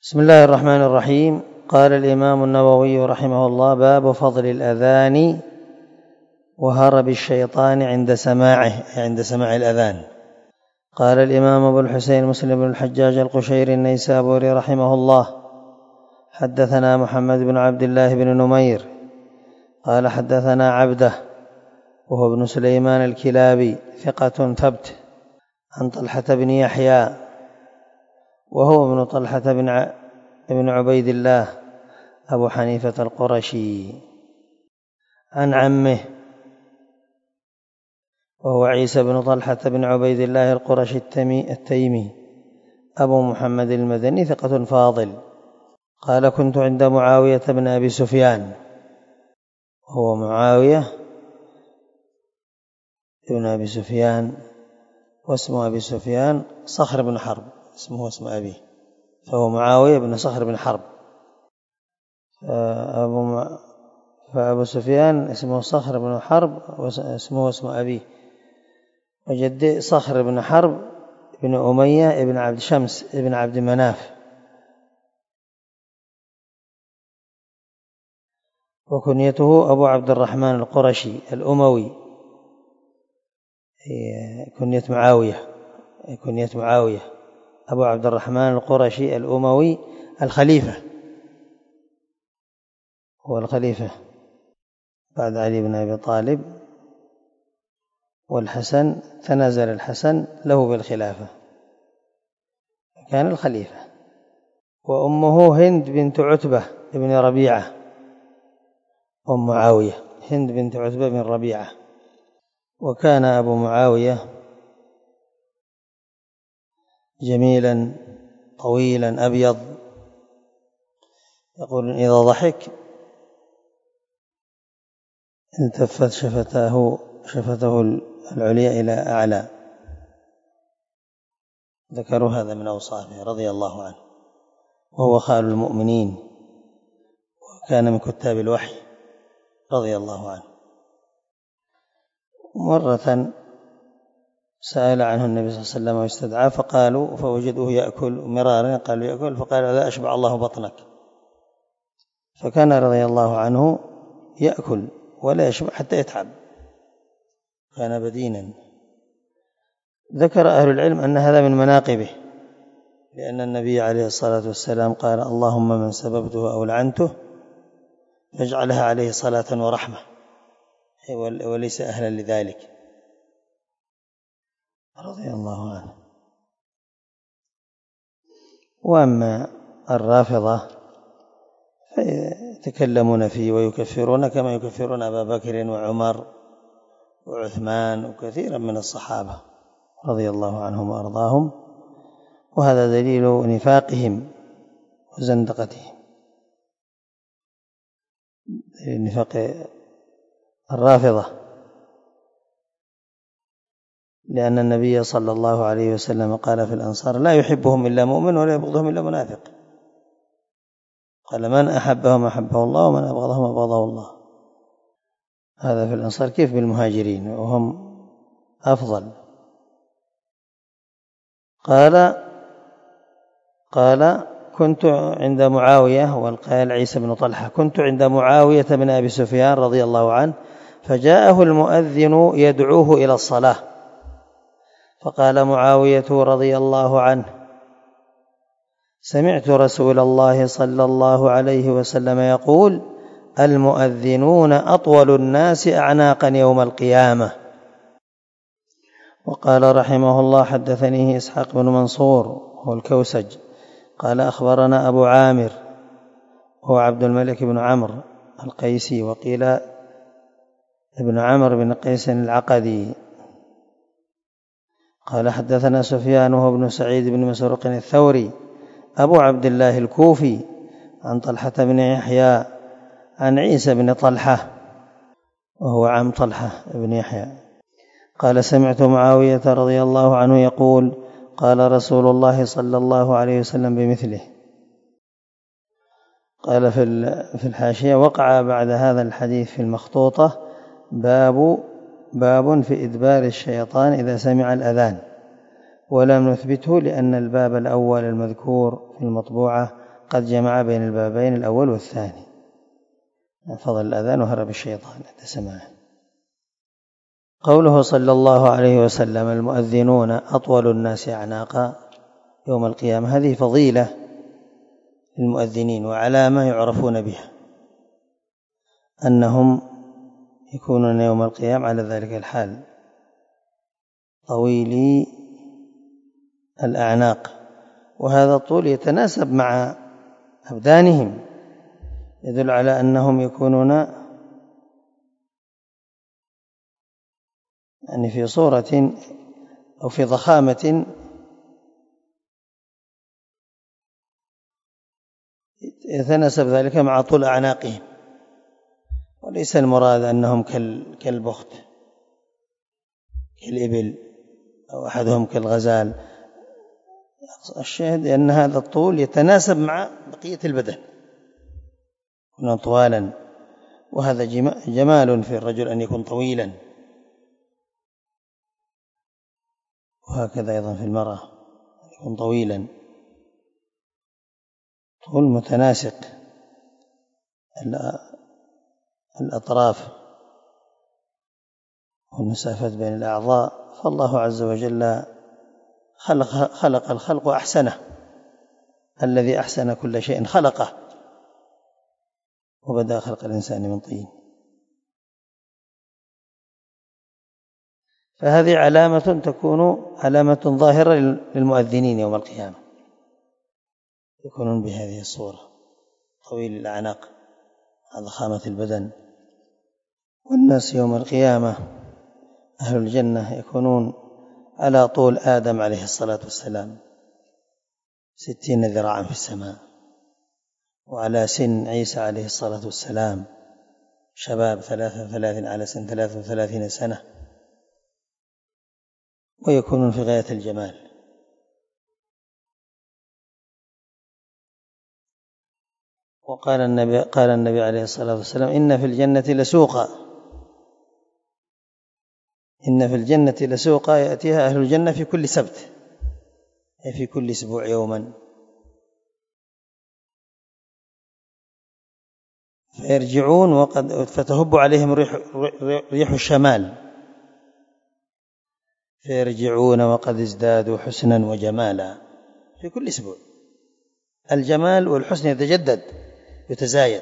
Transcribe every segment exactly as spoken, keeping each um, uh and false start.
بسم الله الرحمن الرحيم. قال الإمام النووي رحمه الله: باب فضل الأذان وهرب الشيطان عند سماعه، عند سماع الأذان. قال الإمام أبو الحسين مسلم بن الحجاج القشيري النيسابوري رحمه الله: حدثنا محمد بن عبد الله بن نمير قال حدثنا عبده وهو ابن سليمان الكلابي ثقة ثبت، عن طلحة بن يحيى وهو ابن طلحة بن عبيد الله أبو حنيفة القرشي، عن عمه وهو عيسى بن طلحة بن عبيد الله القرشي التيمي أبو محمد المدني ثقة فاضل. قال: كنت عند معاوية بن أبي سفيان، هو معاوية بن أبي سفيان واسم أبي سفيان صخر بن حرب، اسمه اسم أبيه، فهو معاوية بن صخر بن حرب. فأبو, فأبو سفيان اسمه صخر بن حرب واسمه اسم أبيه، وجده صخر بن حرب بن أمية بن عبد شمس بن عبد مناف، وكنيته أبو عبد الرحمن القرشي الأموي، كنية معاوية كنية معاوية أبو عبد الرحمن القرشي الأموي الخليفة، هو الخليفة بعد علي بن أبي طالب، والحسن تنازل الحسن له بالخلافة، كان الخليفة. وأمه هند بنت عتبة بن ربيعة، أم معاوية هند بنت عتبة بن ربيعة. وكان أبو معاوية جميلا طويلا أبيض، يقول إذا ضحك التفت شفتاه شفته العليا إلى أعلى، ذكروا هذا من أوصافه رضي الله عنه. وهو خال المؤمنين، وكان من كتاب الوحي رضي الله عنه. مرة سأل عنه النبي صلى الله عليه وسلم واستدعاه، فقالوا فوجدوه يأكل مرارا، قالوا يأكل، فقال: لا أشبع الله بطنك. فكان رضي الله عنه يأكل ولا يشبع حتى يتعب، كان بدينا. ذكر أهل العلم أن هذا من مناقبه، لأن النبي عليه الصلاة والسلام قال: اللهم من سببته أو لعنته فاجعلها عليه صلاة ورحمة، وليس أهلا لذلك رضي الله عنه. وأما الرافضة فيتكلمون فيه ويكفرون كما يكفرون أبا بكر وعمر وعثمان وكثيرا من الصحابة رضي الله عنهم وأرضاهم، وهذا دليل نفاقهم وزندقتهم، نفاق الرافضة، لأن النبي صلى الله عليه وسلم قال في الأنصار: لا يحبهم إلا مؤمن ولا يبغضهم إلا منافق. قال: من أحبهم أحبه الله ومن أبغضهم أبغضه الله. هذا في الأنصار، كيف بالمهاجرين وهم أفضل. قال قال كنت عند معاوية، والقائل عيسى بن طلحة، كنت عند معاوية بن أبي سفيان رضي الله عنه، فجاءه المؤذن يدعوه إلى الصلاة، فقال معاوية رضي الله عنه: سمعت رسول الله صلى الله عليه وسلم يقول: المؤذنون أطول الناس أعناقا يوم القيامة. وقال رحمه الله: حدثنيه إسحاق بن منصور هو الكوسج قال أخبرنا أبو عامر هو عبد الملك بن عمرو القيسي، وقيل ابن عمرو بن قيس العقدي. قال حدثنا سفيان وهو ابن سعيد بن مسروق الثوري أبو عبد الله الكوفي، عن طلحة بن يحيى عن عيسى بن طلحة وهو عم طلحة بن يحيى قال: سمعت معاوية رضي الله عنه يقول: قال رسول الله صلى الله عليه وسلم بمثله. قال في الحاشية: وقع بعد هذا الحديث في المخطوطة باب باب في إدبار الشيطان إذا سمع الأذان، ولم نثبته لأن الباب الأول المذكور في المطبوعة قد جمع بين البابين الأول والثاني، فضل الأذان وهرب الشيطان عند سماعه. قوله صلى الله عليه وسلم المؤذنون أطول الناس أعناقا يوم القيامة، هذه فضيلة للمؤذنين وعلامة يعرفون بها أنهم يكونون يوم القيامة على ذلك الحال طويلي الأعناق، وهذا الطول يتناسب مع أبدانهم، يدل على أنهم يكونون يعني في صورة أو في ضخامة يتناسب ذلك مع طول أعناقهم، وليس المراد أنهم كالبخت كالإبل أو أحدهم كالغزال. الشاهد أن هذا الطول يتناسب مع بقية البدن، يكون طوالا، وهذا جمال في الرجل أن يكون طويلا، وهكذا أيضا في المرأة يكون طويلا، طول متناسق الأطراف والمسافات بين الأعضاء. فالله عز وجل خلق, خلق الخلق أحسنه، الذي أحسن كل شيء خلقه، وبدأ خلق الإنسان من طين. فهذه علامة تكون علامة ظاهرة للمؤذنين يوم القيامة، يكونون بهذه الصورة طويل الأعناق ضخامة البدن. والناس يوم القيامة أهل الجنة يكونون على طول آدم عليه الصلاة والسلام ستين ذراعا في السماء، وعلى سن عيسى عليه الصلاة والسلام شباب ثلاثة وثلاثين على سن ثلاثة وثلاثين سنة، ويكونون في غاية الجمال. وقال النبي قال النبي عليه الصلاة والسلام إن في الجنة لسوقا، إن في الجنة لسوقا يأتيها أهل الجنة في كل سبت، أي في كل أسبوع يوما، فيرجعون وقد فتهب عليهم ريح, ريح الشمال، فيرجعون وقد ازدادوا حسنا وجمالا في كل أسبوع. الجمال والحسن يتجدد يتزايد.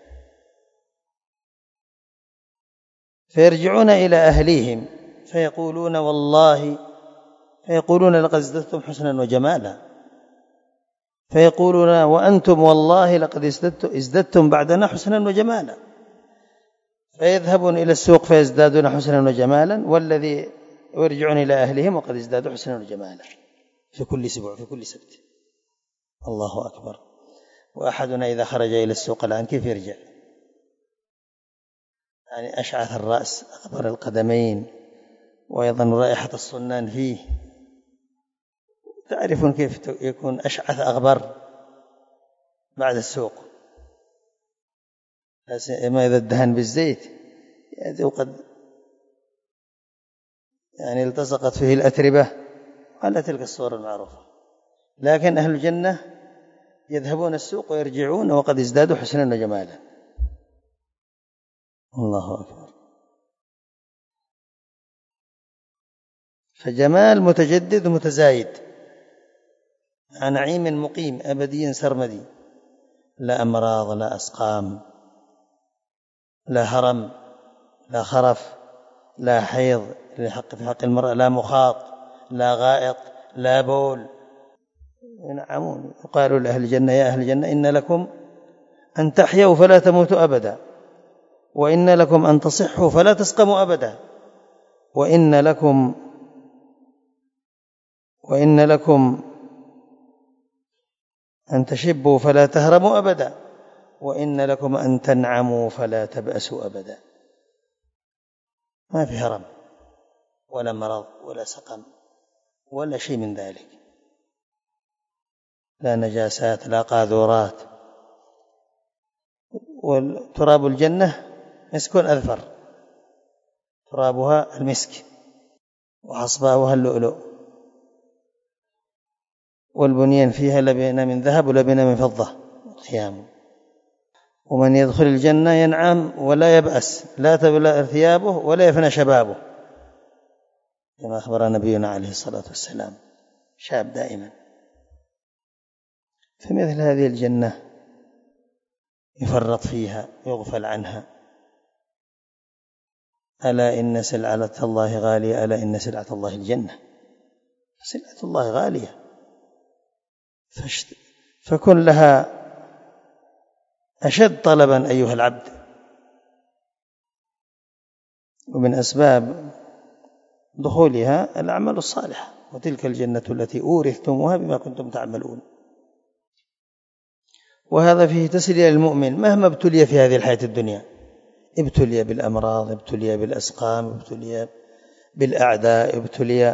فيرجعون إلى أهليهم فيقولون والله فيقولون لقد ازددتم حسنا وجمالا، فيقولون وأنتم والله لقد ازددتم بعدنا حسنا وجمالا، فيذهبون إلى السوق فيزدادون حسنا وجمالا، والذي يرجعون إلى أهلهم وقد ازدادوا حسنا وجمالا في كل أسبوع في كل سبت. الله أكبر. وأحدنا إذا خرج إلى السوق الآن كيف يرجع؟ يعني أشعث الرأس أغبر القدمين، وأيضا رائحة الصنان فيه، تعرفون كيف يكون أشعث أغبر بعد السوق، ما إذا الدهن بالزيت يعني وقد يعني التصقت فيه الأتربة على تلك الصورة المعروفة. لكن أهل الجنة يذهبون السوق ويرجعون وقد ازدادوا حسنا وجمالا. الله أكبر. فجمال متجدد متزايد، عن نعيم مقيم أبدي سرمدي، لا أمراض لا أسقام لا هرم لا خرف لا حيض لحق في حق المرأة، لا مخاط لا غائط لا بول. ينعمون. يقالوا لأهل الجنة يا أهل الجنة إن لكم أن تحيوا فلا تموتوا أبدا، وإن لكم أن تصحوا فلا تسقموا أبدا، وإن لكم وإن لكم أن تشبوا فلا تهرموا أبدا، وإن لكم أن تنعموا فلا تبأسوا أبدا. ما في هرم ولا مرض ولا سقم ولا شيء من ذلك، لا نجاسات لا قاذورات. وتراب الجنة مسك أذفر، ترابها المسك وحصباؤها اللؤلؤ، والبنيان فيها لبن من ذهب ولبن من فضة، خيام. ومن يدخل الجنة ينعم ولا يبأس، لا تبلى ثيابه ولا يفنى شبابه، كما أخبر نبينا عليه الصلاة والسلام، شاب دائما. فمثل هذه الجنة يفرط فيها يغفل عنها. ألا إن سلعة الله غالية، ألا إن سلعة الله الجنة. سلعة الله غالية، فكن لها أشد طلبا أيها العبد. ومن أسباب دخولها الأعمال الصالحة، وتلك الجنة التي أورثتموها بما كنتم تعملون. وهذا فيه تسلية للمؤمن مهما ابتلي في هذه الحياة الدنيا، ابتلي بالأمراض، ابتلي بالأسقام، ابتلي بالأعداء، ابتلي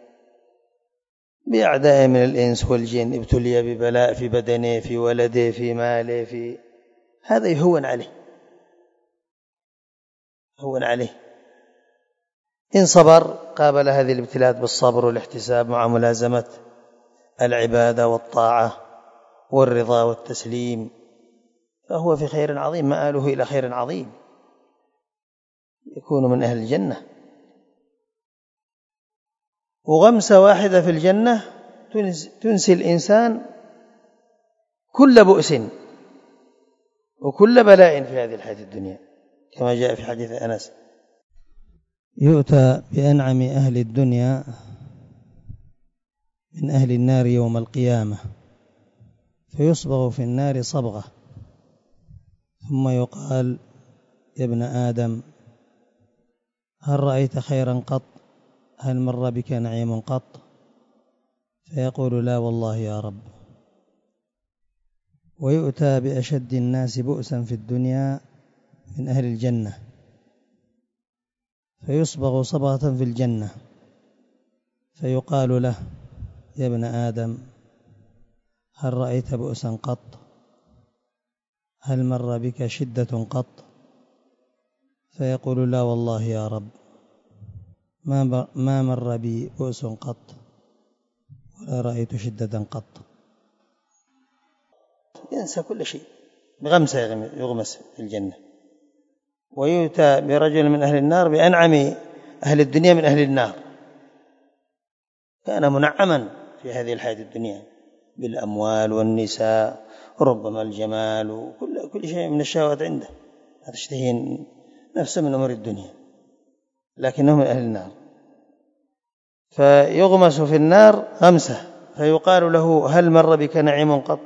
بأعداء من الإنس والجن، ابتلي ببلاء في بدنه، في ولده، في ماله، في هذا يهون عليه، هون عليه. إن صبر قابل هذه الابتلاءات بالصبر والاحتساب مع ملازمة العبادة والطاعة والرضا والتسليم، فهو في خير عظيم، مآله إلى خير عظيم، يكون من أهل الجنة. وغمسة واحدة في الجنة تنسي الإنسان كل بؤس وكل بلاء في هذه الحياة الدنيا، كما جاء في حديث أنس: يؤتى بأنعم أهل الدنيا من أهل النار يوم القيامة، فيصبغ في النار صبغة، ثم يقال: يا ابن آدم هل رأيت خيرا قط؟ هل مر بك نعيم قط؟ فيقول: لا والله يا رب. ويؤتى بأشد الناس بؤسا في الدنيا من أهل الجنة، فيصبغ صبغة في الجنة، فيقال له: يا ابن آدم هل رأيت بؤسا قط؟ هل مر بك شدة قط؟ فيقول: لا والله يا رب، ما مر بي بؤس قط ولا رأيت شدة قط. ينسى كل شيء بغمسة يغمس في الجنة. ويؤتى برجل من أهل النار بأنعم أهل الدنيا من أهل النار، كان منعما في هذه الحياة الدنيا بالأموال والنساء وربما الجمال وكل كل شيء من الشهوات عنده، تشتهي نفسه من أمور الدنيا، لكنه من أهل النار. فيغمس في النار غمسة، فيقال له: هل مر بك نعيم قط؟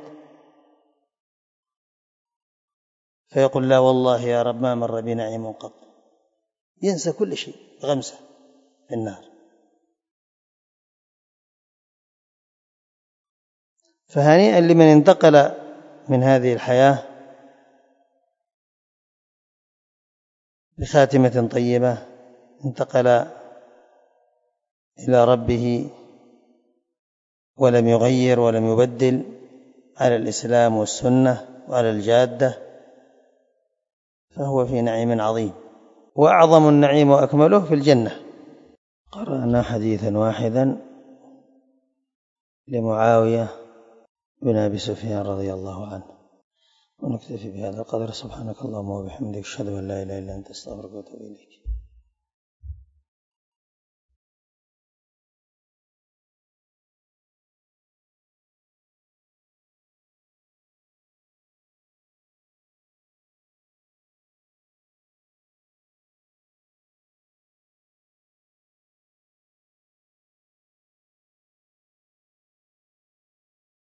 فيقول: لا والله يا رب، ما مر بي نعيم قط. ينسى كل شيء غمسة في النار. فهنيئا لمن انتقل من هذه الحياة بخاتمة طيبة، انتقل إلى ربه ولم يغير ولم يبدل، على الإسلام والسنة وعلى الجادة، فهو في نعيم عظيم. وأعظم النعيم وأكمله في الجنة. قرأنا حديثا واحدا لمعاوية بن أبي سفيان رضي الله عنه، ونكتفي بهذا القدر. سبحانك اللهم وبحمدك، أشهد أن لا إله إلا أنت، أستغفرك وأتوب إليك.